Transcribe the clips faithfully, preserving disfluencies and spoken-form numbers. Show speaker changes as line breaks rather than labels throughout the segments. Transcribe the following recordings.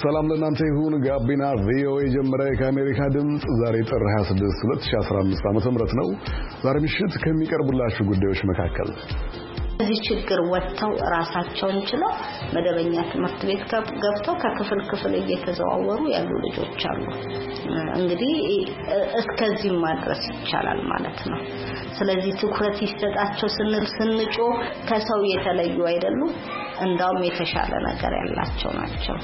ሰላም ለእናንተ ይሁን። ጋቢና ቪኦኤ ጀመረ። ከአሜሪካ ድምጽ ዛሬ ጥር ሃያ ስድስት ሁለት ሺህ አስራ አምስት ዓመተ ምህረት ነው። ዛሬ ምሽት ከሚቀርቡላችሁ ጉዳዮች መካከል
እዚህ ችግር ወጥተው ራሳቸውን ችለው መደበኛ ትምህርት ቤት ገብተው ከክፍል ክፍል እየተዘዋወሩ ያሉ ልጆች አሉ። እንግዲህ እስከዚህ ማድረስ ይቻላል ማለት ነው። ስለዚህ ትኩረት ይሰጣቸው ስንል ስንጮ ከሰው የተለዩ አይደሉም፣ እንዳውም የተሻለ ነገር ያላቸው ናቸው።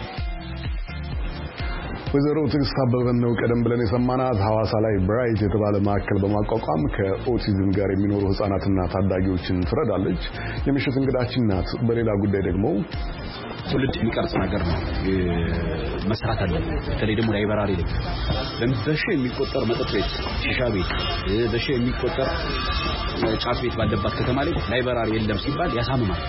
ወይዘሮ ትዕግስት አበበን ነው ቀደም ብለን የሰማናት። ሐዋሳ ላይ ብራይት የተባለ ማዕከል በማቋቋም ከኦቲዝም ጋር የሚኖሩ ህፃናትና ታዳጊዎችን ትረዳለች። የምሽት እንግዳችን ናት። በሌላ ጉዳይ ደግሞ
ትውልድ የሚቀርጽ ነገር ነው መስራት አለበት። በተለይ ደግሞ ላይብራሪ ላይ በሺ የሚቆጠር መጠጥ ቤት፣ ሺሻ ቤት፣ በሺ የሚቆጠር ጫት ቤት ባለባት ከተማ ላይ ላይብራሪ የለም ሲባል ያሳምማል።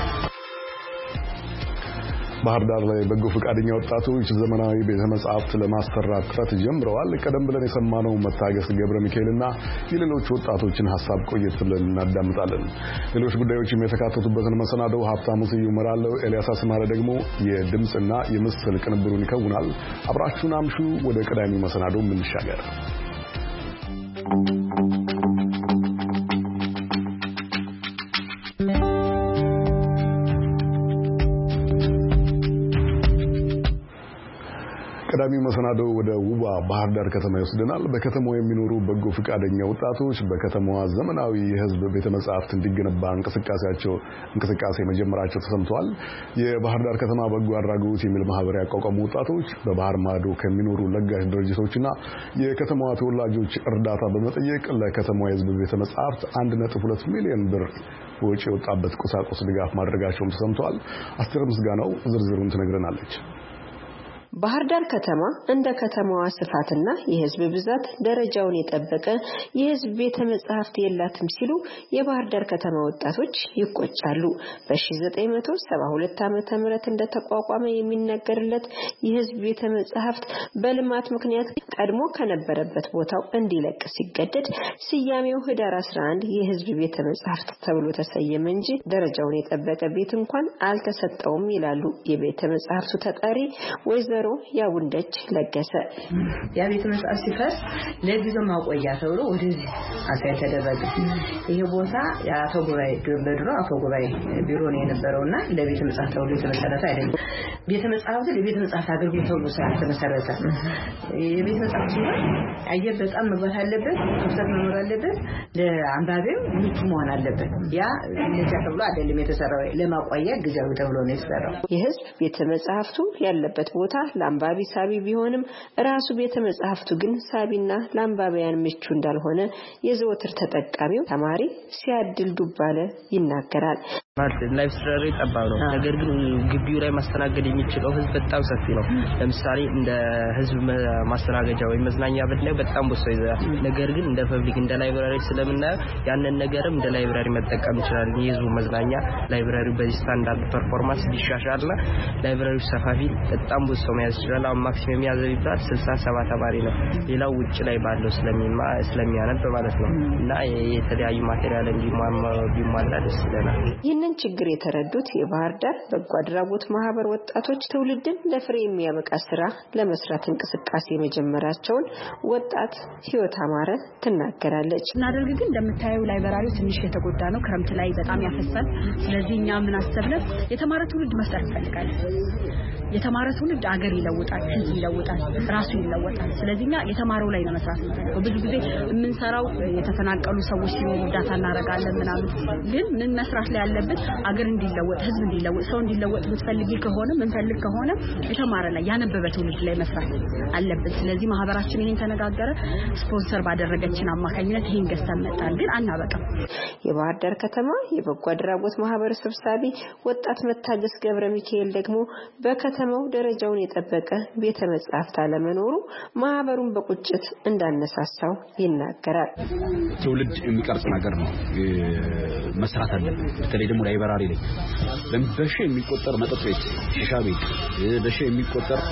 ባህር ዳር ላይ በጎ ፈቃደኛ ወጣቶች ዘመናዊ ቤተ መጻሕፍት ለማሰራት ጥረት ጀምረዋል። ቀደም ብለን የሰማነው መታገስ ገብረ ሚካኤልና የሌሎች ወጣቶችን ሐሳብ ቆየት ብለን እናዳምጣለን። ሌሎች ጉዳዮችም የተካተቱበትን መሰናዶው ሀብታሙ ስዩም እመራለሁ። ኤልያስ አስማረ ደግሞ የድምጽና የምስል ቅንብሩን ይከውናል። አብራችሁን አምሹ። ወደ ቀዳሚው መሰናዶ እንሻገር። ቀዳሚው መሰናዶ ወደ ውባ ባህር ዳር ከተማ ይወስደናል። በከተማው የሚኖሩ በጎ ፈቃደኛ ወጣቶች በከተማዋ ዘመናዊ የህዝብ ቤተ መጻሕፍት እንዲገነባ እንቅስቃሴያቸው እንቅስቃሴ መጀመራቸው ተሰምቷል። የባህር ዳር ከተማ በጎ አድራጎት የሚል ማህበር ያቋቋሙ ወጣቶች በባህር ማዶ ከሚኖሩ ለጋሽ ድርጅቶችና የከተማዋ ተወላጆች እርዳታ በመጠየቅ ለከተማዋ የህዝብ ቤተ መጻሕፍት አንድ ነጥብ ሁለት ሚሊዮን ብር ወጪ የወጣበት ቁሳቁስ ድጋፍ ማድረጋቸውም ተሰምቷል። አስቴር ምስጋናው ዝርዝሩን ትነግረናለች።
ባህር ዳር ከተማ እንደ ከተማዋ ስፋትና የህዝብ ብዛት ደረጃውን የጠበቀ የህዝብ ቤተ መጻሕፍት የላትም ሲሉ የባህር ዳር ከተማ ወጣቶች ይቆጫሉ። በ1972 ዓመተ ምህረት እንደተቋቋመ የሚነገርለት የህዝብ ቤተ መጻሕፍት በልማት ምክንያት ቀድሞ ከነበረበት ቦታው እንዲለቅ ሲገደድ ስያሜው ህዳር አስራ አንድ የህዝብ ቤተ መጻሕፍት ተብሎ ተሰየመ እንጂ ደረጃውን የጠበቀ ቤት እንኳን አልተሰጠውም ይላሉ የቤተ መጻሕፍቱ ተጠሪ ወይዘሮ ያውንደች ለገሰ።
ያ ቤተ መጻሕፍት ሲፈርስ ለጊዜው ማቆያ ተብሎ ወደዚህ አሳይ ተደረገ። ይሄ ቦታ የአቶ ጉባኤ በድሮ አቶ ጉባኤ ቢሮ ነው የነበረውና ለቤተ መጻሕፍት ተብሎ የተመሰረተ አይደለም። ቤተ መጻሕፍት ለቤተ መጻሕፍት አገልግሎት ተብሎ ተመሰረተ። የቤተ መጻሕፍት ሲሆን አየር በጣም መግባት አለበት፣ ክፍተት መኖር አለበት፣ ለአንባቢው ምቹ መሆን አለበት። ያ ለዛ ተብሎ አይደለም የተሰራው፣ ለማቆያ ጊዜያዊ ተብሎ ነው የተሰራው።
የህዝብ ቤተ መጻሕፍቱ ያለበት ቦታ ለአንባቢ ሳቢ ቢሆንም ራሱ ቤተ መጻሕፍቱ ግን ሳቢና ለአንባቢያን ምቹ እንዳልሆነ የዘወትር ተጠቃሚው ተማሪ ሲያድል ዱባለ ይናገራል።
ላይብራሪ ጠባብ ነው። ነገር ግን ግቢው ላይ ማስተናገድ የሚችለው ህዝብ በጣም ሰፊ ነው። ለምሳሌ እንደ ህዝብ ማስተናገጃ ወይ መዝናኛ ብለው በጣም ብዙ ይዘራል። ነገር ግን እንደ ፐብሊክ እንደ ላይብራሪ ስለምናየው ያንን ነገርም እንደ ላይብራሪ መጠቀም ይችላል። የህዝቡ መዝናኛ ላይብራሪው በዚህ ስታንዳርድ ፐርፎርማንስ ቢሻሻልና ላይብራሪው ሰፋፊ በጣም ብዙ ሰው መያዝ ይችላል። አሁን ማክሲመም ያዘው ይባል ስልሳ ሰባ ተማሪ ነው። ሌላው ውጭ ላይ ባለው ስለሚማ ስለሚያነብ ማለት ነው። እና የተለያዩ ማቴሪያል እንዲሟላ ቢሟላ ደስ ይላል።
ይህንን ችግር የተረዱት የባህር ዳር በጎ አድራጎት ማህበር ወጣቶች ትውልድን ለፍሬ የሚያበቃ ስራ ለመስራት እንቅስቃሴ መጀመራቸውን ወጣት ህይወት አማረ ትናገራለች።
እናደርግ ግን እንደምታየው ላይብራሪው ትንሽ የተጎዳ ነው። ክረምት ላይ በጣም ያፈሳል። ስለዚህ እኛ ምን አሰብን? የተማረ ትውልድ መስራት ፈልጋለን። የተማረ ትውልድ አገር ይለውጣል፣ ህዝብ ይለውጣል፣ ራሱ ይለውጣል። ስለዚህኛ የተማረው ላይ ነው መስራት የምንፈልገው። ብዙ ጊዜ የምንሰራው የተፈናቀሉ ሰዎች ሲኖሩ እርዳታ እናደርጋለን ምናምን፣ ግን ምን መስራት ላይ ያለበት አገር እንዲለወጥ፣ ህዝብ እንዲለወጥ፣ ሰው እንዲለወጥ ምትፈልጊ ከሆነ ምን ፈልግ ከሆነ የተማረ ላይ ያነበበ ትውልድ ላይ መስራት አለበት። ስለዚህ ማህበራችን ይሄን ተነጋገረ። ስፖንሰር ባደረገችን አማካኝነት ይሄን ገዝተን መጣን፣ ግን አናበቃም።
የባህር ዳር ከተማ የበጎ አድራጎት ማህበር ሰብሳቢ ወጣት መታገስ ገብረ ሚካኤል ደግሞ በከተማው ደረጃውን የጠበቀ ቤተ መጻሕፍት አለመኖሩ ማህበሩን በቁጭት እንዳነሳሳው ይናገራል።
ትውልድ የሚቀርጽ ነገር ነው መስራት አለበት። በተለይ ደግሞ ላይብራሪ ላይ በሺ የሚቆጠር መጠጥ ቤት፣ ሺሻ ቤት፣ በሺ የሚቆጠር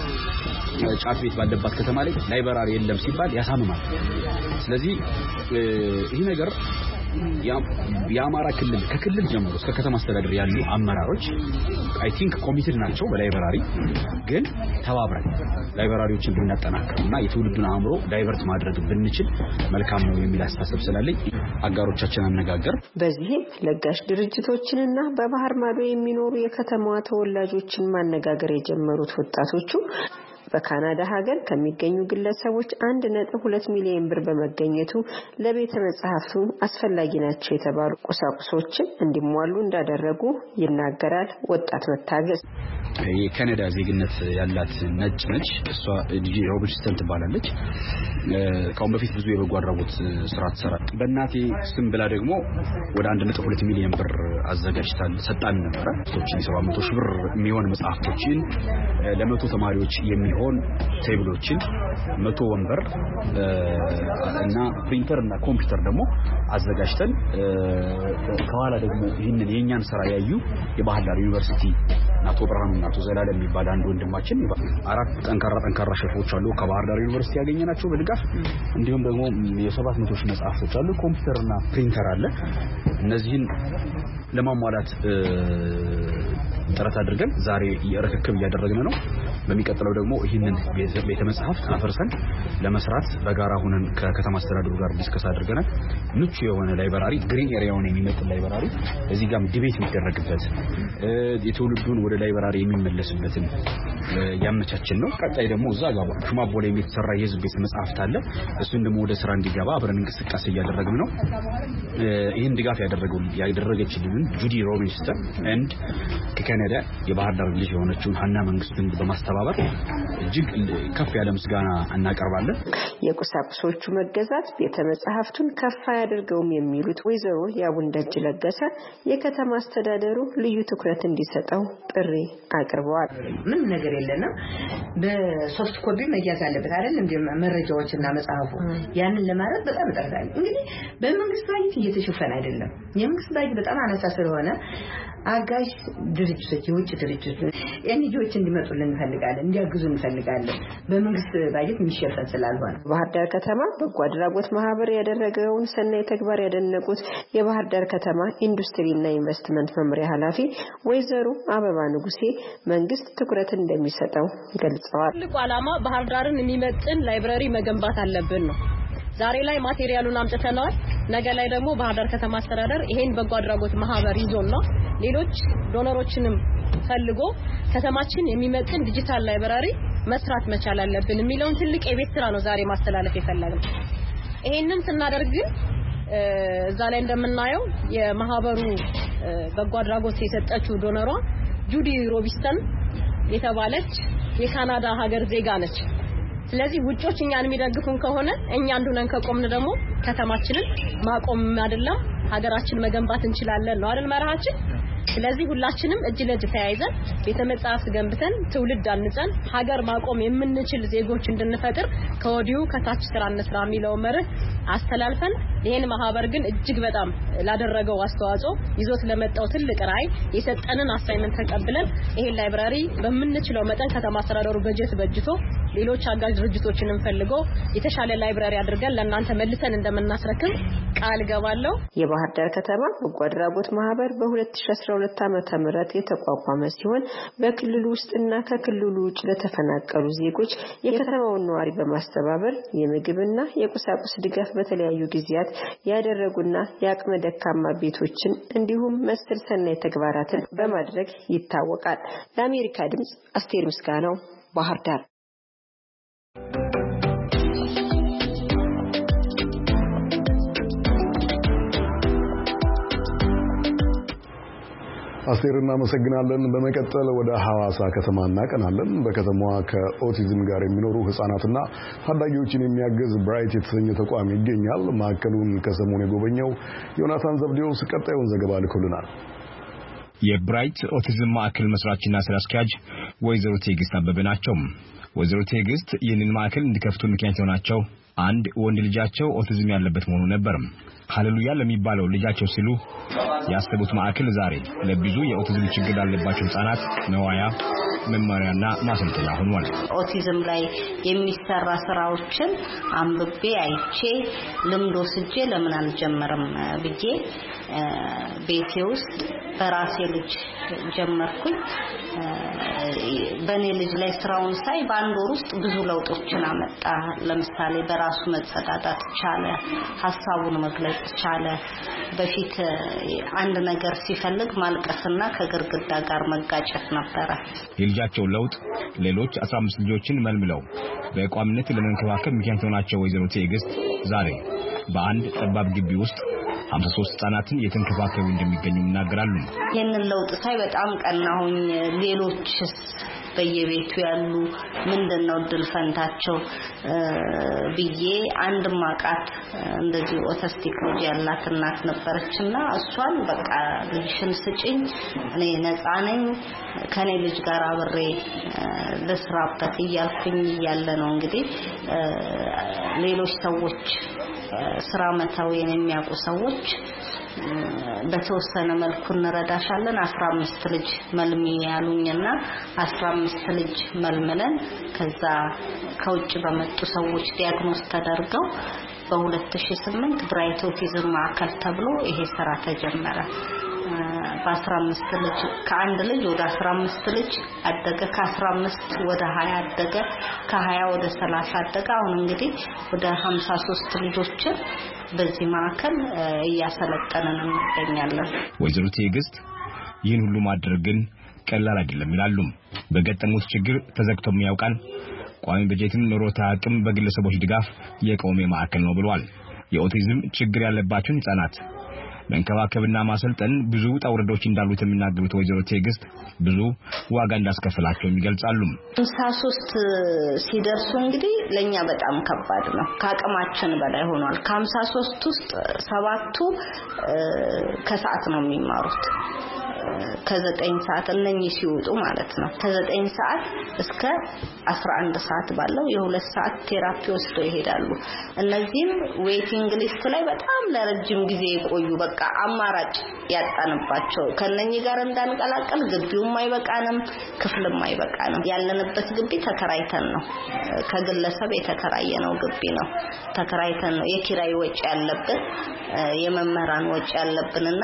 ጫት ቤት ባለባት ከተማ ላይ ላይብራሪ የለም ሲባል ያሳምማል። ስለዚህ ይህ ነገር የአማራ ክልል ከክልል ጀምሮ እስከ ከተማ አስተዳደር ያሉ አመራሮች አይ ቲንክ ኮሚትድ ናቸው በላይብራሪ ግን ተባብረን ላይብራሪዎችን ብናጠናክርና የትውልዱን አእምሮ ዳይቨርት ማድረግ ብንችል መልካም ነው የሚል አስተሳሰብ ስላለኝ አጋሮቻችን አነጋገር
በዚህም ለጋሽ ድርጅቶችንና በባህር ማዶ የሚኖሩ የከተማዋ ተወላጆችን ማነጋገር የጀመሩት ወጣቶቹ በካናዳ ሀገር ከሚገኙ ግለሰቦች አንድ ነጥብ ሁለት ሚሊዮን ብር በመገኘቱ ለቤተ መጻሕፍቱ አስፈላጊ ናቸው የተባሉ ቁሳቁሶችን እንዲሟሉ እንዳደረጉ ይናገራል ወጣት መታገስ።
የካናዳ ዜግነት ያላት ነጭ ነች እሷ ዲጂ ሮቢንስተን ትባላለች። ከአሁን በፊት ብዙ የበጎ አድራጎት ስራ ትሰራ በእናቴ ስም ብላ ደግሞ ወደ አንድ ነጥብ ሁለት ሚሊዮን ብር አዘጋጅታል ሰጣን ነበር። ቶችን ሰባት መቶ ሺህ ብር የሚሆን መጽሐፍቶችን ለመቶ ተማሪዎች የሚሆን ቴብሎችን መቶ ወንበር እና ፕሪንተር እና ኮምፒውተር ደግሞ አዘጋጅተን ከኋላ ደግሞ ይሄንን የኛን ስራ ያዩ የባህር ዳር ዩኒቨርሲቲ አቶ ብርሃኑ እና አቶ ዘላለም የሚባል አንድ ወንድማችን አራት ጠንካራ ጠንካራ ሸፎች አሉ ከባህር ዳር ዩኒቨርሲቲ ያገኘናቸው በድጋፍ እንዲሁም ደግሞ የሰባት መቶ ሺህ መጽሐፍቶች አሉ ኮምፒውተር እና ፕሪንተር አለ እነዚህን ለማሟላት ጥረት አድርገን ዛሬ የርክክብ እያደረግን ነው። በሚቀጥለው ደግሞ ይህንን ቤተ መጻሕፍት አፈርሰን ለመስራት በጋራ ሆነን ከከተማ አስተዳደሩ ጋር ዲስከስ አድርገናል። ምቹ የሆነ ላይብራሪ ግሪን ኤሪያውን የሚመጥን ላይብራሪ እዚህ ጋርም ዲቤት የሚደረግበት የትውልዱን ወደ ላይብራሪ የሚመለስበትን ያመቻችን ነው። ቀጣይ ደግሞ እዛ ጋር ሹማቦ ላይ የተሰራ የህዝብ ቤተ መጻሕፍት አለ። እሱን ደግሞ ወደ ስራ እንዲገባ አብረን እንቅስቃሴ እያደረግን ነው። ይህን ድጋፍ ያደረገው ያደረገችልን ጁዲ ሮቢንስተን and ከካናዳ የባህር ዳር ልጅ የሆነችው ሀና መንግስቱን በማስተባበር እጅግ ከፍ ያለ ምስጋና እናቀርባለን።
የቁሳቁሶቹ መገዛት ቤተ መጻሕፍቱን ከፍ ያደርገውም የሚሉት ወይዘሮ ያቡንደጅ ለገሰ የከተማ አስተዳደሩ ልዩ ትኩረት እንዲሰጠው ጥሪ አቅርበዋል።
ምን ነገር የለንም በሶፍት ኮፒ መያዝ አለበት አይደል እንዴ መረጃዎችና መጽሐፉ ያንን ለማድረግ በጣም ተጠቅሟል። እንግዲህ በመንግስት ባጀት እየተሸፈነ አይደለም። የመንግስት ባጀት በጣም አነሳ ስለሆነ አጋዥ ድርጅቶች የውጭ ድርጅቶች ኤንጂኦዎች እንዲመጡልን እንፈልጋለን እንዲያግዙን እንፈልጋለን በመንግስት ባጀት የሚሸፈን ስላልሆነ።
ባህር ዳር ከተማ በጎ አድራጎት ማህበር ያደረገውን ሰናይ ተግባር ያደነቁት የባህር ዳር ከተማ ኢንዱስትሪና ኢንቨስትመንት መምሪያ ኃላፊ ወይዘሮ አበባ ንጉሴ መንግስት ትኩረት እንደሚሰጠው ገልጸዋል።
ትልቁ ዓላማ ባህር ዳርን የሚመጥን ላይብራሪ መገንባት አለብን ነው። ዛሬ ላይ ማቴሪያሉን አምጥተናል። ነገ ላይ ደግሞ ባህር ዳር ከተማ አስተዳደር ይሄን በጎ አድራጎት ማህበር ይዞና ሌሎች ዶነሮችንም ፈልጎ ከተማችን የሚመጥን ዲጂታል ላይብራሪ መስራት መቻል አለብን የሚለውን ትልቅ የቤት ስራ ነው ዛሬ ማስተላለፍ የፈለግነው። ይሄንን ስናደርግ እዛ ላይ እንደምናየው የማህበሩ በጎ አድራጎት የሰጠችው ዶነሯ ጁዲ ሮቢንስተን የተባለች የካናዳ ሀገር ዜጋ ነች። ስለዚህ ውጮች እኛን የሚደግፉን ከሆነ እኛ አንዱነን ከቆምን ደግሞ ከተማችንን ማቆም አይደለም ሀገራችን መገንባት እንችላለን ነው አይደል መርሃችን። ስለዚህ ሁላችንም እጅ ለእጅ ተያይዘን ቤተ መጻሕፍት ገንብተን ትውልድ አንጸን ሀገር ማቆም የምንችል ዜጎች እንድንፈጥር ከወዲሁ ከታች ስራ እንስራ የሚለው መርህ አስተላልፈን ይሄን ማህበር ግን እጅግ በጣም ላደረገው አስተዋጽኦ ይዞት ለመጣው ትልቅ ራዕይ የሰጠንን አሳይመንት ተቀብለን ይሄን ላይብራሪ በመንችለው መጠን ከተማ አስተዳደሩ በጀት በጅቶ ሌሎች አጋዥ ድርጅቶችንም ፈልጎ የተሻለ ላይብራሪ አድርገን ለእናንተ መልሰን እንደምናስረክብ ቃል ገባለሁ።
የባህር ዳር ከተማ በጎ አድራጎት ማህበር በ2012 ዓመተ ምህረት የተቋቋመ ሲሆን በክልሉ ውስጥና ከክልሉ ውጭ ለተፈናቀሉ ዜጎች የከተማውን ነዋሪ በማስተባበር የምግብና የቁሳቁስ ድጋፍ በተለያዩ ጊዜያት ያደረጉና የአቅመ ደካማ ቤቶችን እንዲሁም መሰል ሰናይ ተግባራትን በማድረግ ይታወቃል። ለአሜሪካ ድምጽ አስቴር ምስጋናው ባህር ዳር።
አስቴርና መሰግናለን። በመቀጠል ወደ ሐዋሳ ከተማ እናቀናለን። በከተማዋ ከኦቲዝም ጋር የሚኖሩ ህፃናትና ታዳጊዎችን የሚያገዝ ብራይት የተሰኘ ተቋም ይገኛል። ማዕከሉን ከሰሞኑ የጎበኘው ዮናታን ዘብዴዎስ ቀጣዩን ዘገባ ልኮልናል።
የብራይት ኦቲዝም ማዕከል መስራችና ስራ አስኪያጅ ወይዘሮ ቴግስት አበበ ናቸው። ወይዘሮ ቴግስት ይህንን ማዕከል እንዲከፍቱ ምክንያት የሆናቸው አንድ ወንድ ልጃቸው ኦቲዝም ያለበት መሆኑ ነበር። ሃሌሉያ ለሚባለው ልጃቸው ሲሉ ያሰቡት ማዕከል ዛሬ ለብዙ የኦቲዝም ችግር ላለባቸው ህፃናት መዋያ፣ መማሪያና ማሰልጠኛ ሆኗል።
ኦቲዝም ላይ የሚሰራ ስራዎችን አንብቤ አይቼ ልምዶ ስጄ ለምን አልጀመረም ብዬ ቤቴ ውስጥ በራሴ ልጅ ጀመርኩኝ። በኔ ልጅ ላይ ስራውን ሳይ በአንድ ወር ውስጥ ብዙ ለውጦችን አመጣ። ለምሳሌ በራሱ መጸዳዳት ቻለ፣ ሐሳቡን መግለጽ ቻለ። በፊት አንድ ነገር ሲፈልግ ማልቀስና ከግርግዳ ጋር መጋጨት ነበረ።
የልጃቸው ለውጥ ሌሎች አስራ አምስት ልጆችን መልምለው በቋሚነት ለመንከባከብ ምክንያት ሆናቸው ወይዘሮ ትዕግስት ዛሬ በአንድ ጠባብ ግቢ ውስጥ ሃምሳ ሶስት ህጻናትን የተንከባከቡ እንደሚገኙ ይናገራሉ።
ይሄንን ለውጥ ሳይ በጣም ቀናሁኝ። ሌሎችስ በየቤቱ ያሉ ምንድነው ድል ፈንታቸው ብዬ አንድ ማቃት እንደዚህ ኦቲስቲክ ልጅ ያላት እናት ነበረችና እሷን በቃ ልጅሽን ስጪኝ እኔ ነፃ ነኝ ከኔ ልጅ ጋር አብሬ ለስራበት እያልኩኝ ያለ ነው። እንግዲህ ሌሎች ሰዎች ስራ መታወን የሚያውቁ ሰዎች በተወሰነ መልኩ እንረዳሻለን አስራ አምስት ልጅ መልሚ ያሉኝና አስራ አምስት ልጅ መልመለን ከዛ ከውጭ በመጡ ሰዎች ዲያግኖስ ተደርገው በ2008 ብራይት ኦቲዝም ማዕከል ተብሎ ይሄ ስራ ተጀመረ። በአስራ አምስት ልጅ ከአንድ ልጅ ወደ አስራ አምስት ልጅ አደገ፣ ከአስራ አምስት ወደ ሀያ አደገ፣ ከሀያ ወደ ሰላሳ አደገ። አሁን እንግዲህ ወደ ሃምሳ ሶስት ልጆችን በዚህ ማዕከል እያሰለጠነን እንገኛለን።
ወይዘሮ ትዕግስት ይህን ሁሉ ማድረግ ግን ቀላል አይደለም ይላሉ። በገጠሙት ችግር ተዘግቶም ያውቃል። ቋሚ በጀትም ኖሮታ አቅም በግለሰቦች ድጋፍ የቆመ ማዕከል ነው ብለዋል። የኦቲዝም ችግር ያለባቸውን ህጻናት መንከባከብና ማሰልጠን ብዙ ጣውረዶች እንዳሉት የሚናገሩት ወይዘሮ ትዕግስት ብዙ ዋጋ እንዳስከፈላቸው ይገልጻሉ።
ሃምሳ ሶስት ሲደርሱ እንግዲህ ለኛ በጣም ከባድ ነው። ከአቅማችን በላይ ሆኗል። ከሃምሳ ሶስት ውስጥ ሰባቱ ከሰዓት ነው የሚማሩት። ከዘጠኝ ሰዓት እነኚህ ሲወጡ ማለት ነው። ከዘጠኝ ሰዓት እስከ አስራ አንድ ሰዓት ባለው የሁለት ሰዓት ቴራፒ ወስደው ይሄዳሉ። እነዚህም ዌቲንግ ሊስት ላይ በጣም ለረጅም ጊዜ የቆዩ በቃ አማራጭ ያጣንባቸው ከነኚህ ጋር እንዳንቀላቀል ግቢውም አይበቃንም፣ ክፍልም አይበቃንም። ያለንበት ግቢ ተከራይተን ነው። ከግለሰብ የተከራየነው ግቢ ነው። ተከራይተን ነው የኪራይ ወጪ ያለብን፣ የመምህራን ወጪ ያለብንና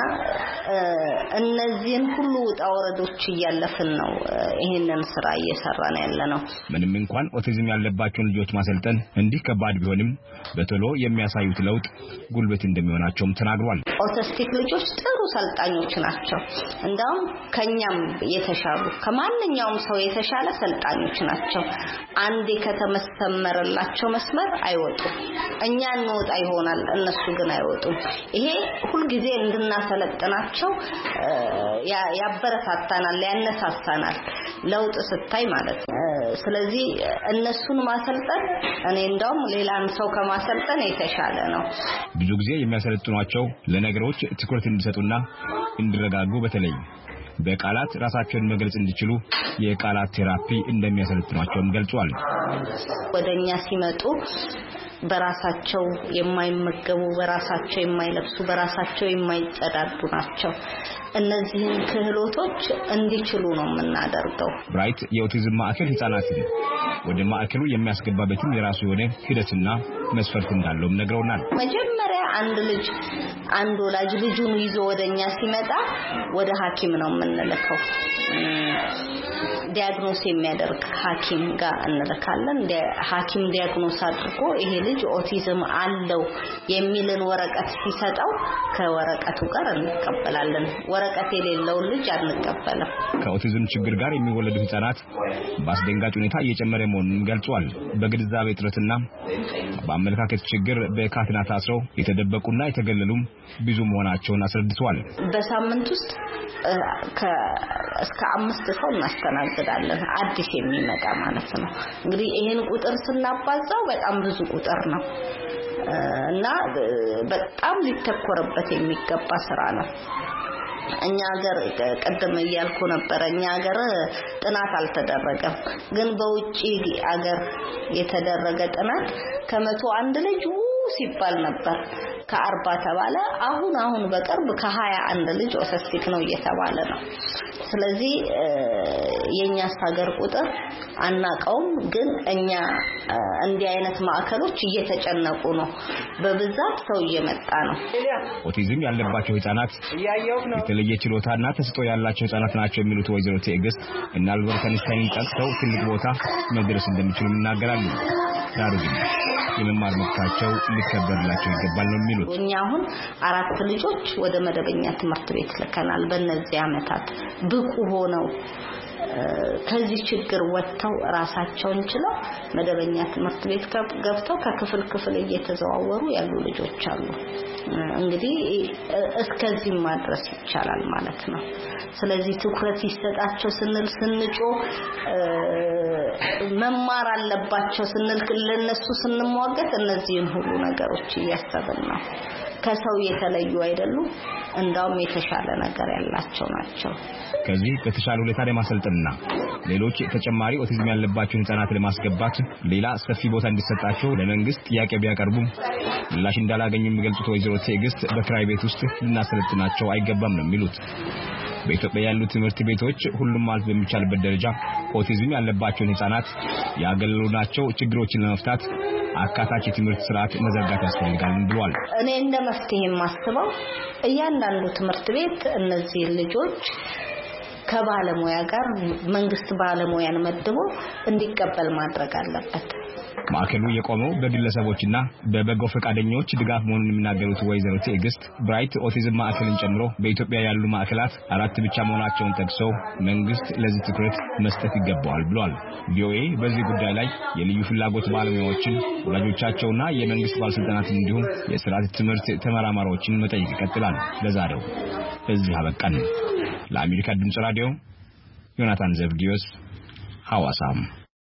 እነዚህን ሁሉ ጣውረዶች እያለፍን ነው ይሄንን ስራ እየሰራን ያለነው።
ምንም እንኳን ኦቲዝም ያለባቸውን ልጆች ማሰልጠን እንዲህ ከባድ ቢሆንም በቶሎ የሚያሳዩት ለውጥ ጉልበት እንደሚሆናቸውም ተናግሯል።
ኦቲስቲክ ልጆች ጥሩ ሰልጣኞች ናቸው። እንደውም ከኛም የተሻሉ ከማንኛውም ሰው የተሻለ ሰልጣኞች ናቸው። አንዴ ከተመሰመረላቸው መስመር አይወጡም። እኛ እንወጣ ይሆናል፣ እነሱ ግን አይወጡም። ይሄ ሁሉ ጊዜ እንድናሰለጥናቸው ያበረታታናል፣ ያነሳሳናል ለውጥ ስታይ ማለት ነው። ስለዚህ እነሱን ማሰልጠን እኔ እንደውም ሌላን ሰው ከማሰልጠን የተሻለ ነው።
ብዙ ጊዜ የሚያሰለጥኗቸው ለነገሮች ትኩረት እንዲሰጡና እንዲረጋጉ በተለይ በቃላት ራሳቸውን መግለጽ እንዲችሉ የቃላት ቴራፒ እንደሚያሰለጥኗቸውም ገልጿል።
ወደኛ ሲመጡ በራሳቸው የማይመገቡ፣ በራሳቸው የማይለብሱ፣ በራሳቸው የማይጸዳዱ ናቸው። እነዚህን ክህሎቶች እንዲችሉ ነው የምናደርገው።
ብራይት የኦቲዝም ማዕከል ህፃናትን ወደ ማዕከሉ የሚያስገባበትን የራሱ የሆነ ሂደትና መስፈርት እንዳለውም ነግረውናል።
መጀመሪያ አንድ ልጅ አንድ ወላጅ ልጁን ይዞ ወደኛ ሲመጣ ወደ ሐኪም ነው የምንልከው። ዲያግኖስ የሚያደርግ ሐኪም ጋር እንልካለን። ሐኪም ዲያግኖስ አድርጎ ይሄ ልጅ ኦቲዝም አለው የሚልን ወረቀት ሲሰጠው ከወረቀቱ ጋር እንቀበላለን። ወረቀት የሌለው ልጅ አንቀበልም።
ከኦቲዝም ችግር ጋር የሚወለዱ ህፃናት በአስደንጋጭ ሁኔታ እየጨመረ መሆኑን ገልጿል። በግንዛቤ እጥረትና በአመለካከት ችግር በካቴና ታስረው የተደበቁና የተገለሉም ብዙ መሆናቸውን አስረድተዋል።
በሳምንት ውስጥ እስከ አምስት ሰው እናስተናግዳለን፣ አዲስ የሚመጣ ማለት ነው። እንግዲህ ይሄን ቁጥር ስናባዛው በጣም ብዙ ቁጥር ነው እና በጣም ሊተኮርበት የሚገባ ስራ ነው። እኛ ሀገር ቀደም እያልኩ ነበር፣ እኛ ሀገር ጥናት አልተደረገም። ግን በውጪ ሀገር የተደረገ ጥናት ከመቶ አንድ ልጅ ሲባል ነበር ከአርባ ተባለ። አሁን አሁን በቅርብ ከሀያ አንድ ልጅ ኦቲስቲክ ነው እየተባለ ነው። ስለዚህ የኛስ ሀገር ቁጥር አናቀውም ግን እኛ እንዲህ አይነት ማዕከሎች እየተጨነቁ ነው በብዛት ሰው እየመጣ ነው
ኦቲዝም ያለባቸው ህፃናት የተለየ ችሎታና ተሰጥኦ ያላቸው ህፃናት ናቸው የሚሉት ወይዘሮ ትዕግስት እና አልበርት አንስታይን ጠቅሰው ትልቅ ቦታ መድረስ እንደሚችሉ ይናገራሉ ዳሩ ግን የመማር መብታቸው ሊከበርላቸው ይገባል ነው የሚሉት
እኛ አሁን አራት ልጆች ወደ መደበኛ ትምህርት ቤት ልከናል በእነዚህ አመታት ብቁ ሆነው ከዚህ ችግር ወጥተው ራሳቸውን ችለው መደበኛ ትምህርት ቤት ገብተው ከክፍል ክፍል እየተዘዋወሩ ያሉ ልጆች አሉ እንግዲህ እስከዚህ ማድረስ ይቻላል ማለት ነው ስለዚህ ትኩረት ይሰጣቸው ስንል ስንጮ መማር አለባቸው ስንል ለነሱ ስንሟገት እነዚህን ሁሉ ነገሮች ያያሰብን ነው ከሰው የተለዩ አይደሉም እንዳውም የተሻለ ነገር ያላቸው ናቸው
ከዚህ በተሻለ ሁኔታ ለማሰልጠንና ሌሎች ተጨማሪ ኦቲዝም ያለባቸው ህፃናት ለማስገባት ሌላ ሰፊ ቦታ እንዲሰጣቸው ለመንግስት ጥያቄ ቢያቀርቡ ምላሽ እንዳላገኙ የሚገልጹት ወይዘሮ ትዕግስት በክራይ ቤት ውስጥ ልናሰለጥናቸው አይገባም ነው የሚሉት በኢትዮጵያ ያሉ ትምህርት ቤቶች ሁሉም ማለት በሚቻልበት ደረጃ ኦቲዝም ያለባቸው ህፃናት ያገለሉናቸው ችግሮችን ለመፍታት አካታች የትምህርት ስርዓት መዘርጋት ያስፈልጋል ብለዋል
እኔ እንደ መፍትሄ የማስበው እያንዳንዱ ትምህርት ቤት እነዚህ ልጆች ከባለሙያ ጋር መንግስት ባለሙያን መድቦ እንዲቀበል ማድረግ አለበት
ማዕከሉ የቆመው በግለሰቦችና በበጎ ፈቃደኞች ድጋፍ መሆኑን የሚናገሩት ወይዘሮ ትዕግስት ብራይት ኦቲዝም ማዕከልን ጨምሮ በኢትዮጵያ ያሉ ማዕከላት አራት ብቻ መሆናቸውን ጠቅሰው መንግስት ለዚህ ትኩረት መስጠት ይገባዋል ብለዋል ቪኦኤ በዚህ ጉዳይ ላይ የልዩ ፍላጎት ባለሙያዎችን ወላጆቻቸውና የመንግስት ባለስልጣናትን እንዲሁም የስርዓተ ትምህርት ተመራማሪዎችን መጠየቅ ይቀጥላል ለዛሬው እዚህ አበቃን ለአሜሪካ ድምጽ ራዲዮ ዮናታን ዘብዲዮስ ሐዋሳም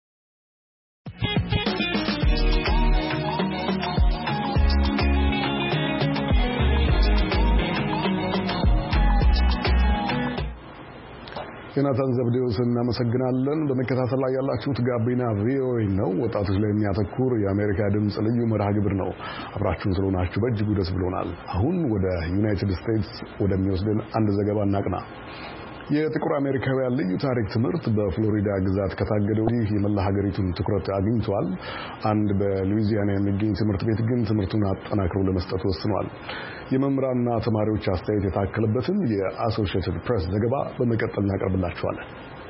ዮናታን ዘብዲዮስን እናመሰግናለን በመከታተል ላይ ያላችሁት ጋቢና ቪኦኤ ነው ወጣቶች ላይ የሚያተኩር የአሜሪካ ድምጽ ልዩ መርሃ ግብር ነው አብራችሁን ስለሆናችሁ በእጅጉ ደስ ብሎናል አሁን ወደ ዩናይትድ ስቴትስ ወደሚወስደን አንድ ዘገባ እናቅና የጥቁር አሜሪካውያን ልዩ ታሪክ ትምህርት በፍሎሪዳ ግዛት ከታገደ ወዲህ የመላ ሀገሪቱን ትኩረት አግኝቷል አንድ በሉዊዚያና የሚገኝ ትምህርት ቤት ግን ትምህርቱን አጠናክሮ ለመስጠት ወስኗል የመምህራንና ተማሪዎች አስተያየት የታከለበትን የአሶሺየትድ ፕሬስ ዘገባ በመቀጠል እናቀርብላችኋለን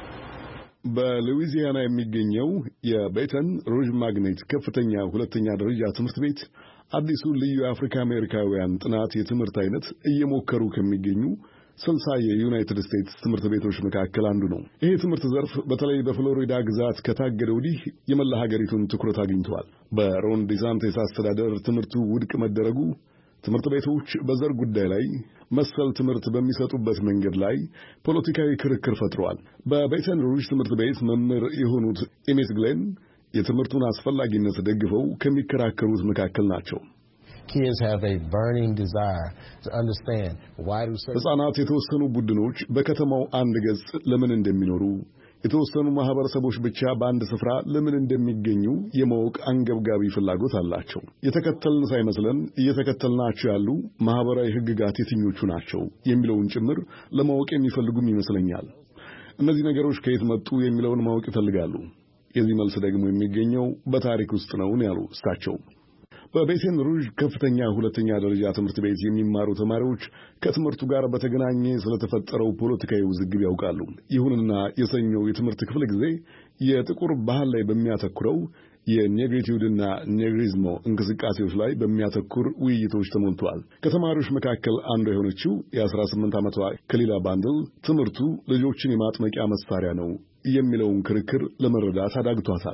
በሉዊዚያና የሚገኘው የቤተን ሩዥ ማግኔት ከፍተኛ ሁለተኛ ደረጃ ትምህርት ቤት አዲሱ ልዩ የአፍሪካ አሜሪካውያን ጥናት የትምህርት አይነት እየሞከሩ ከሚገኙ ስልሳ የዩናይትድ ስቴትስ ትምህርት ቤቶች መካከል አንዱ ነው ይሄ ትምህርት ዘርፍ በተለይ በፍሎሪዳ ግዛት ከታገደ ወዲህ የመላ ሀገሪቱን ትኩረት አግኝቷል በሮን ዲሳንቲስ አስተዳደር ትምህርቱ ውድቅ መደረጉ ትምህርት ቤቶች በዘር ጉዳይ ላይ መሰል ትምህርት በሚሰጡበት መንገድ ላይ ፖለቲካዊ ክርክር ፈጥሯል በቤተን ሩዥ ትምህርት ቤት መምህር የሆኑት ኢሜት ግሌን የትምህርቱን አስፈላጊነት ደግፈው ከሚከራከሩት መካከል ናቸው
Kids have a burning desire to understand why do certain
ህፃናት የተወሰኑ ቡድኖች በከተማው አንድ ገጽ ለምን እንደሚኖሩ የተወሰኑ ማህበረሰቦች ብቻ በአንድ ስፍራ ለምን እንደሚገኙ የማወቅ አንገብጋቢ ፍላጎት አላቸው የተከተልን ሳይመስለን እየተከተልናቸው ያሉ ማህበራዊ ህግጋት የትኞቹ ናቸው የሚለውን ጭምር ለማወቅ የሚፈልጉም ይመስለኛል እነዚህ ነገሮች ከየት መጡ የሚለውን ማወቅ ይፈልጋሉ የዚህ መልስ ደግሞ የሚገኘው በታሪክ ውስጥ ነው ያሉ እሳቸው በቤተን ሩዥ ከፍተኛ ሁለተኛ ደረጃ ትምህርት ቤት የሚማሩ ተማሪዎች ከትምህርቱ ጋር በተገናኘ ስለተፈጠረው ፖለቲካዊ ውዝግብ ያውቃሉ ይሁንና የሰኞው የትምህርት ክፍለ ጊዜ የጥቁር ባህል ላይ በሚያተኩረው የኔግሪቲዩድና ኔግሪዝሞ እንቅስቃሴዎች ላይ በሚያተኩር ውይይቶች ተሞልቷል ከተማሪዎች መካከል አንዱ የሆነችው የ18 ዓመቷ ከሊላ ባንድል ትምህርቱ ልጆችን የማጥመቂያ መሳሪያ ነው የሚለውን ክርክር ለመረዳት አዳግቷታል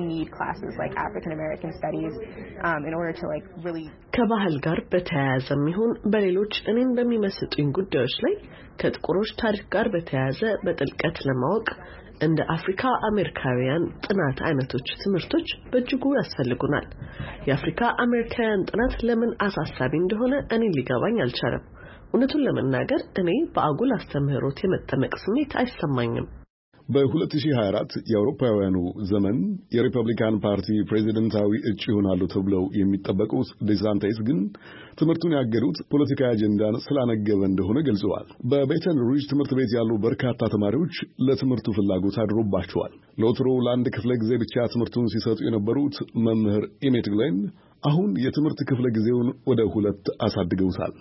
ከባህል ጋር በተያያዘም ይሁን በሌሎች እኔን በሚመስጡኝ ጉዳዮች ላይ ከጥቁሮች ታሪክ ጋር በተያያዘ በጥልቀት ለማወቅ እንደ አፍሪካ አሜሪካውያን ጥናት አይነቶች ትምህርቶች በእጅጉ ያስፈልጉናል የአፍሪካ አሜሪካውያን ጥናት ለምን አሳሳቢ እንደሆነ እኔ ሊገባኝ አልቻለም እውነቱን ለመናገር እኔ በአጉል አስተምህሮት የመጠመቅ ስሜት አይሰማኝም
በ2024 የአውሮፓውያኑ ዘመን የሪፐብሊካን ፓርቲ ፕሬዚደንታዊ እጩ ይሆናሉ ተብለው የሚጠበቁት ዴሳንቲስ ግን ትምህርቱን ያገዱት ፖለቲካዊ አጀንዳን ስላነገበ እንደሆነ ገልጸዋል። በቤተን ሩጅ ትምህርት ቤት ያሉ በርካታ ተማሪዎች ለትምህርቱ ፍላጎት አድሮባቸዋል። ለወትሮ ለአንድ ክፍለ ጊዜ ብቻ ትምህርቱን ሲሰጡ የነበሩት መምህር ኢሜት ግሌን አሁን የትምህርት ክፍለ ጊዜውን ወደ ሁለት አሳድገውታል።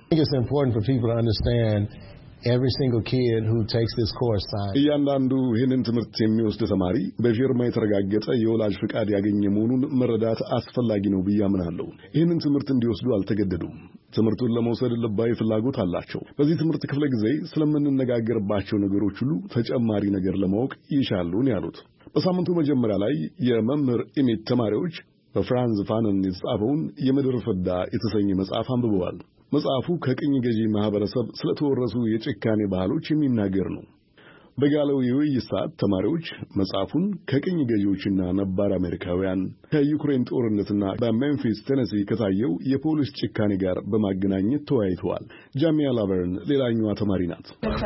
Every single kid who takes this course signs.
እያንዳንዱ ይህንን ትምህርት የሚወስድ ተማሪ በፊርማ የተረጋገጠ የወላጅ ፍቃድ ያገኘ መሆኑን መረዳት አስፈላጊ ነው ብዬ አምናለሁ። ይህንን ትምህርት እንዲወስዱ አልተገደዱም። ትምህርቱን ለመውሰድ ልባዊ ፍላጎት አላቸው። በዚህ ትምህርት ክፍለ ጊዜ ስለምንነጋገርባቸው ነገሮች ሁሉ ተጨማሪ ነገር ለማወቅ ይሻሉ ነው ያሉት። በሳምንቱ መጀመሪያ ላይ የመምህር ኢሜት ተማሪዎች በፍራንዝ ፋነን የተጻፈውን የምድር ፍዳ የተሰኘ መጽሐፍ አንብበዋል። መጽሐፉ ከቅኝ ገዢ ማህበረሰብ ስለተወረሱ የጭካኔ ባህሎች የሚናገር ነው። በጋለው የውይይት ሰዓት ተማሪዎች መጽሐፉን ከቅኝ ገዢዎችና ነባር አሜሪካውያን ከዩክሬን ጦርነትና በሜምፊስ ቴነሲ ከታየው የፖሊስ ጭካኔ ጋር በማገናኘት ተወያይተዋል። ጃሚያ ላበርን ሌላኛዋ ተማሪ ናት።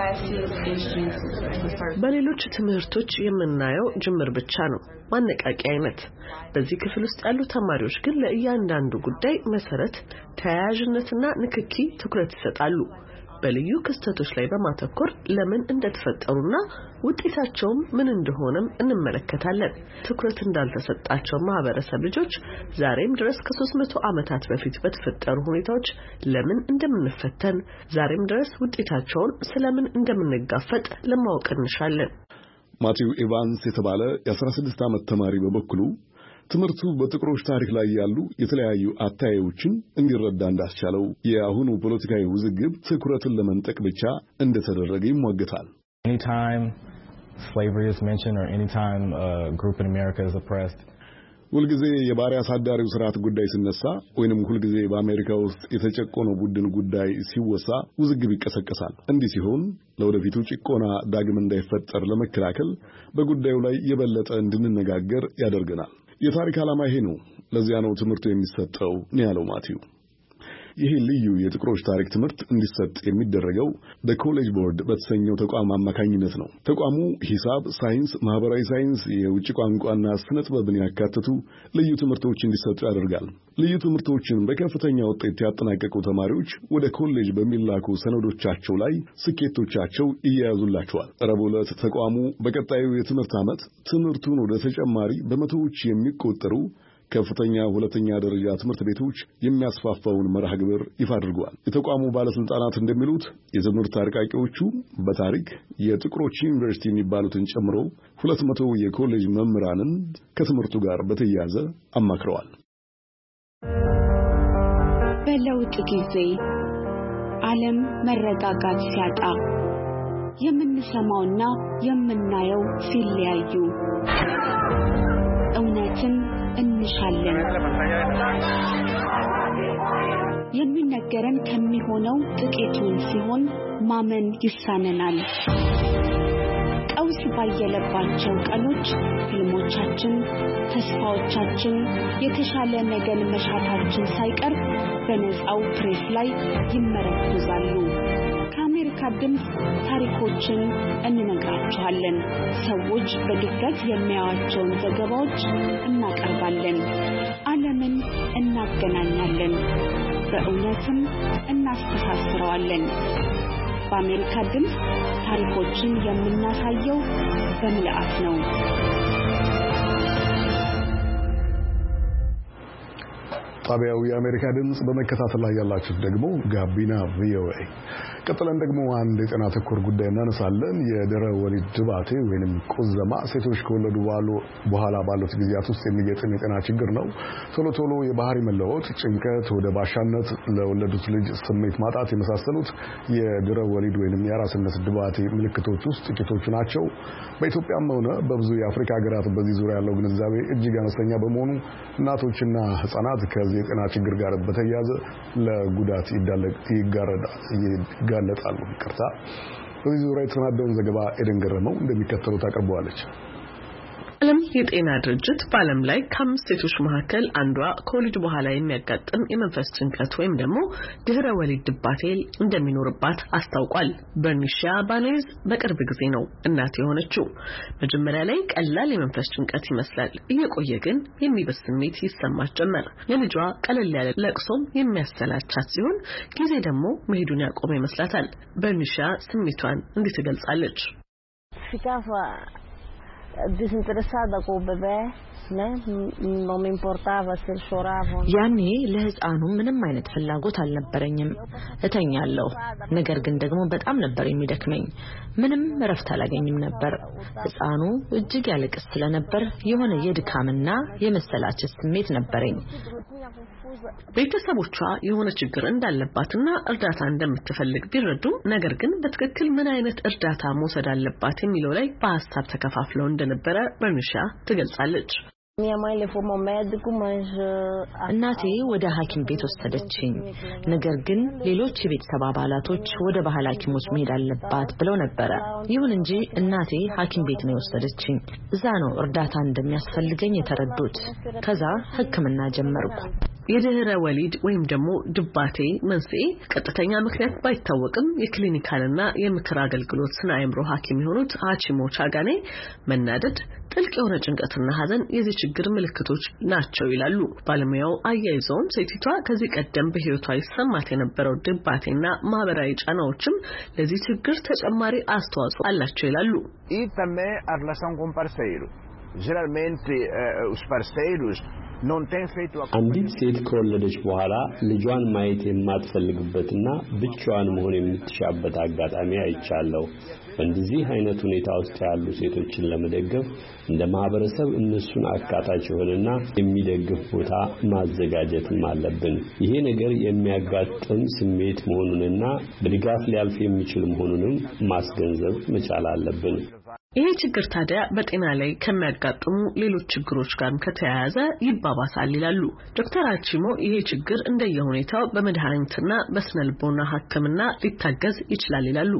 በሌሎች ትምህርቶች የምናየው ጅምር ብቻ ነው፣ ማነቃቂያ አይነት። በዚህ ክፍል ውስጥ ያሉ ተማሪዎች ግን ለእያንዳንዱ ጉዳይ መሰረት፣ ተያያዥነትና ንክኪ ትኩረት ይሰጣሉ። በልዩ ክስተቶች ላይ በማተኮር ለምን እንደተፈጠሩና ውጤታቸውም ምን እንደሆነም እንመለከታለን። ትኩረት እንዳልተሰጣቸው ማህበረሰብ ልጆች ዛሬም ድረስ ከሶስት መቶ ዓመታት በፊት በተፈጠሩ ሁኔታዎች ለምን እንደምንፈተን፣ ዛሬም ድረስ ውጤታቸውን ስለምን እንደምንጋፈጥ ለማወቅ እንሻለን።
ማቲው ኢቫንስ የተባለ የአስራ ስድስት ዓመት ተማሪ በበኩሉ ትምህርቱ በጥቁሮች ታሪክ ላይ ያሉ የተለያዩ አታያዮችን እንዲረዳ እንዳስቻለው የአሁኑ ፖለቲካዊ ውዝግብ ትኩረትን ለመንጠቅ ብቻ እንደተደረገ ይሟገታል።
Anytime slavery is mentioned or anytime a group in America is oppressed,
ሁልጊዜ የባሪያ አሳዳሪው ስርዓት ጉዳይ ሲነሳ ወይንም ሁልጊዜ በአሜሪካ ውስጥ የተጨቆነው ቡድን ጉዳይ ሲወሳ ውዝግብ ይቀሰቀሳል። እንዲህ ሲሆን ለወደፊቱ ጭቆና ዳግም እንዳይፈጠር ለመከላከል በጉዳዩ ላይ የበለጠ እንድንነጋገር ያደርገናል። የታሪክ ዓላማ ይሄ ነው። ለዚያ ነው ትምህርቱ የሚሰጠው ነው ያለው ማቲው። ይህ ልዩ የጥቁሮች ታሪክ ትምህርት እንዲሰጥ የሚደረገው በኮሌጅ ቦርድ በተሰኘው ተቋም አማካኝነት ነው። ተቋሙ ሂሳብ፣ ሳይንስ፣ ማህበራዊ ሳይንስ፣ የውጭ ቋንቋና ስነ ጥበብን ያካተቱ ልዩ ትምህርቶች እንዲሰጡ ያደርጋል። ልዩ ትምህርቶችን በከፍተኛ ውጤት ያጠናቀቁ ተማሪዎች ወደ ኮሌጅ በሚላኩ ሰነዶቻቸው ላይ ስኬቶቻቸው ይያያዙላቸዋል። ረቡዕ ዕለት ተቋሙ በቀጣዩ የትምህርት ዓመት ትምህርቱን ወደ ተጨማሪ በመቶዎች የሚቆጠሩ ከፍተኛ ሁለተኛ ደረጃ ትምህርት ቤቶች የሚያስፋፋውን መርሃ ግብር ይፋ አድርጓል። የተቋሙ ባለስልጣናት እንደሚሉት የትምህርት አርቃቂዎቹ በታሪክ የጥቁሮች ዩኒቨርሲቲ የሚባሉትን ጨምሮ ሁለት መቶ የኮሌጅ መምህራንን ከትምህርቱ ጋር በተያያዘ አማክረዋል።
በለውጥ ጊዜ ዓለም መረጋጋት ሲያጣ የምንሰማውና የምናየው ሲለያዩ እውነትን እንሻለን። የሚነገረን ከሚሆነው ጥቂቱን ሲሆን ማመን ይሳነናል። ቀውስ ባየለባቸው ቀኖች ህልሞቻችን፣ ተስፋዎቻችን፣ የተሻለ ነገር መሻታችን ሳይቀር በነፃው ፕሬስ ላይ ይመረኮዛሉ። ከአሜሪካ ድምፅ ታሪኮችን እንነግራችኋለን። ሰዎች በድፍረት የሚያዩዋቸውን ዘገባዎች እናቀርባለን። ዓለምን እናገናኛለን፣ በእውነትም እናስተሳስረዋለን። በአሜሪካ ድምፅ ታሪኮችን የምናሳየው በምልአት ነው።
ጣቢያው የአሜሪካ ድምፅ በመከታተል ላይ ያላችሁ ደግሞ ጋቢና ቪኦኤ። ቀጥለን ደግሞ አንድ የጤና ተኮር ጉዳይ እናነሳለን። የድህረ ወሊድ ድባቴ ወይንም ቁዘማ ሴቶች ከወለዱ በኋላ ባሉት ጊዜያት ውስጥ የሚገጥም የጤና ችግር ነው። ቶሎ ቶሎ የባህሪ መለወጥ፣ ጭንቀት፣ ወደ ባሻነት፣ ለወለዱት ልጅ ስሜት ማጣት የመሳሰሉት የድህረ ወሊድ ወይንም የአራስነት ድባቴ ምልክቶች ውስጥ ጥቂቶቹ ናቸው። በኢትዮጵያም ሆነ በብዙ የአፍሪካ ሀገራት በዚህ ዙሪያ ያለው ግንዛቤ እጅግ አነስተኛ በመሆኑ እናቶችና ህጻናት ከዚህ የጤና ችግር ጋር በተያያዘ ለጉዳት ይጋለጣሉ። ይቅርታ። በዚህ ዙሪያ የተሰናዳውን ዘገባ ኤደን ገረመው እንደሚከተለው ታቀርበዋለች።
ዓለም የጤና ድርጅት በዓለም ላይ ከአምስት ሴቶች መካከል አንዷ ከወሊድ በኋላ የሚያጋጥም የመንፈስ ጭንቀት ወይም ደግሞ ድህረ ወሊድ ድባቴ እንደሚኖርባት አስታውቋል። በርኒሺያ ባኔዝ በቅርብ ጊዜ ነው እናት የሆነችው። መጀመሪያ ላይ ቀላል የመንፈስ ጭንቀት ይመስላል። እየቆየ ግን የሚበስ ስሜት ይሰማት ጀመር። ለልጇ ቀለል ያለ ለቅሶም የሚያሰላቻት ሲሆን ጊዜ ደግሞ መሄዱን ያቆመ ይመስላታል። በርኒሺያ ስሜቷን እንዲህ ትገልጻለች።
desinteressada com o bebê, né? Não me importava se ele chorava.
ያኔ ለህፃኑ ምንም አይነት ፍላጎት አልነበረኝም። እተኛለሁ፣ ነገር ግን ደግሞ በጣም ነበር የሚደክመኝ። ምንም እረፍት አላገኝም ነበር። ህፃኑ እጅግ ያለቅስ ስለነበር የሆነ የድካምና የመሰላቸት ስሜት ነበረኝ።
ቤተሰቦቿ የሆነ ችግር እንዳለባትና እርዳታ እንደምትፈልግ ቢረዱም ነገር ግን በትክክል ምን አይነት እርዳታ መውሰድ አለባት የሚለው ላይ በሐሳብ ተከፋፍለው እንደነበረ በርኒሺያ ትገልጻለች።
እናቴ ወደ ሐኪም ቤት ወሰደችኝ። ነገር ግን ሌሎች የቤተሰብ አባላቶች ወደ ባህል ሐኪሞች መሄድ አለባት ብለው ነበር። ይሁን እንጂ እናቴ ሐኪም ቤት ነው ወሰደችኝ። እዛ ነው እርዳታ እንደሚያስፈልገኝ የተረዱት። ከዛ ሕክምና ጀመርኩ። የድህረ ወሊድ ወይም ደግሞ ድባቴ መንስኤ ቀጥተኛ ምክንያት ባይታወቅም የክሊኒካልና የምክር አገልግሎት ስነ አእምሮ ሐኪም የሆኑት አቺሞ ቻጋኔ መናደድ፣ ጥልቅ የሆነ ጭንቀትና ሐዘን የዚህ ችግር ምልክቶች ናቸው ይላሉ። ባለሙያው አያይዘውም ሴቲቷ ከዚህ ቀደም በህይወቷ ይሰማት የነበረው ድባቴና ማህበራዊ ጫናዎችም ለዚህ ችግር ተጨማሪ አስተዋጽኦ አላቸው ይላሉ።
E também a relação com o parceiro. Geralmente uh, os parceiros
አንዲት ሴት ከወለደች በኋላ ልጇን ማየት የማትፈልግበትና ብቻዋን መሆን የምትሻበት አጋጣሚ አይቻለሁ። በእንዲህ አይነት ሁኔታ ውስጥ ያሉ ሴቶችን ለመደገፍ እንደ ማህበረሰብ እነሱን አካታች የሆነና የሚደግፍ ቦታ ማዘጋጀትም አለብን። ይሄ ነገር የሚያጋጥም ስሜት መሆኑንና በድጋፍ ሊያልፍ የሚችል መሆኑንም ማስገንዘብ መቻል አለብን።
ይሄ ችግር ታዲያ በጤና ላይ ከሚያጋጥሙ ሌሎች ችግሮች ጋር ከተያያዘ ይባባሳል ይላሉ ዶክተር አቺሞ። ይሄ ችግር እንደየሁኔታው በመድኃኒትና በስነልቦና ሕክምና ሊታገዝ ይችላል ይላሉ።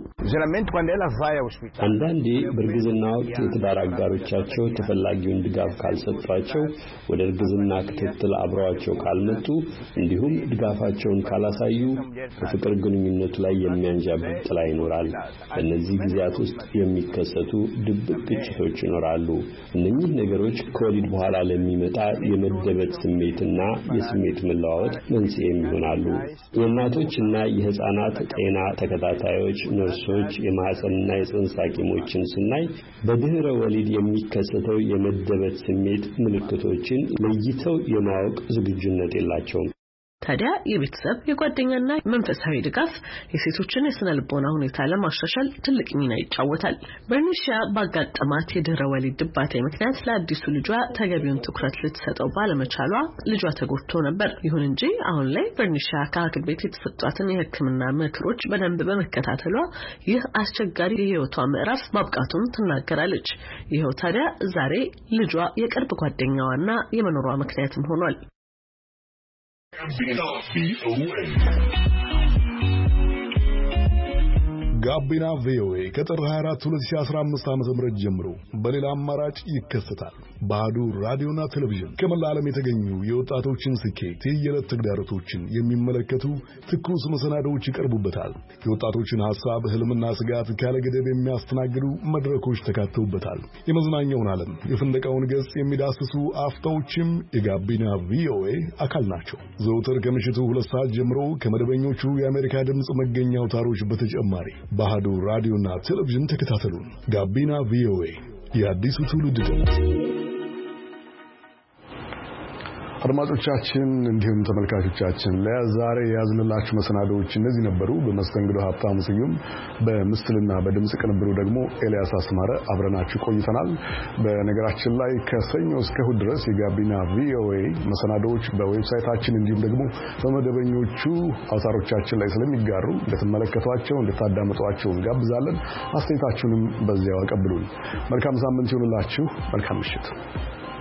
አንዳንዴ በእርግዝና ወቅት የትዳር አጋሮቻቸው ተፈላጊውን ድጋፍ ካልሰጧቸው፣ ወደ እርግዝና ክትትል አብረዋቸው ካልመጡ፣ እንዲሁም ድጋፋቸውን ካላሳዩ በፍቅር ግንኙነቱ ላይ የሚያንዣብብ ጥላ ይኖራል። በእነዚህ ጊዜያት ውስጥ የሚከሰቱ ድብቅ ግጭቶች ይኖራሉ። እነዚህ ነገሮች ከወሊድ በኋላ ለሚመጣ የመደበት ስሜትና የስሜት መለዋወጥ መንስኤ ይሆናሉ። የእናቶችና የህፃናት ጤና ተከታታዮች፣ ነርሶች፣ የማህፀንና የጽንስ ሐኪሞችን ስናይ በድህረ ወሊድ የሚከሰተው የመደበት ስሜት ምልክቶችን ለይተው የማወቅ ዝግጁነት የላቸውም።
ታዲያ የቤተሰብ የጓደኛና መንፈሳዊ ድጋፍ የሴቶችን የስነ ልቦና ሁኔታ ለማሻሻል ትልቅ ሚና ይጫወታል። በርኒሺያ ባጋጠማት የድህረ ወሊድ ድባቴ ምክንያት ለአዲሱ ልጇ ተገቢውን ትኩረት ልትሰጠው ባለመቻሏ ልጇ ተጎድቶ ነበር። ይሁን እንጂ አሁን ላይ በርኒሺያ ከሐኪም ቤት የተሰጧትን የሕክምና ምክሮች በደንብ በመከታተሏ ይህ አስቸጋሪ የህይወቷ ምዕራፍ ማብቃቱን ትናገራለች። ይኸው ታዲያ ዛሬ ልጇ የቅርብ ጓደኛዋና የመኖሯ ምክንያትም ሆኗል።
ጋቢና ቪኦኤ ከጥር ሃያ አራት ሁለት ሺህ አስራ አምስት ዓመተ ምህረት ጀምሮ በሌላ አማራጭ ይከሰታል። በአሃዱ ራዲዮና ቴሌቪዥን ከመላ ዓለም የተገኙ የወጣቶችን ስኬት፣ የየዕለት ተግዳሮቶችን የሚመለከቱ ትኩስ መሰናዶዎች ይቀርቡበታል። የወጣቶችን ሐሳብ፣ ህልምና ስጋት ካለገደብ የሚያስተናግዱ መድረኮች ተካተውበታል። የመዝናኛውን ዓለም፣ የፍንደቃውን ገጽ የሚዳስሱ አፍታዎችም የጋቢና ቪኦኤ አካል ናቸው። ዘውትር ከምሽቱ ሁለት ሰዓት ጀምሮ ከመደበኞቹ የአሜሪካ ድምጽ መገኛ አውታሮች በተጨማሪ በአሃዱ ራዲዮና ቴሌቪዥን ተከታተሉን። ጋቢና ቪኦኤ የአዲሱ ትውልድ ድምጽ። አድማጮቻችን እንዲሁም ተመልካቾቻችን ለዛሬ ያዝንላችሁ መሰናዶዎች እነዚህ ነበሩ። በመስተንግዶ ሀብታሙ ስዩም፣ በምስልና በድምጽ ቅንብሩ ደግሞ ኤልያስ አስማረ አብረናችሁ ቆይተናል። በነገራችን ላይ ከሰኞ እስከ እሁድ ድረስ የጋቢና ቪኦኤ መሰናዶዎች በዌብሳይታችን እንዲሁም ደግሞ በመደበኞቹ አውታሮቻችን ላይ ስለሚጋሩ እንድትመለከቷቸው እንድታዳምጧቸው እንጋብዛለን። አስተያየታችሁንም በዚያው አቀብሉን። መልካም ሳምንት ይሁንላችሁ። መልካም ምሽት።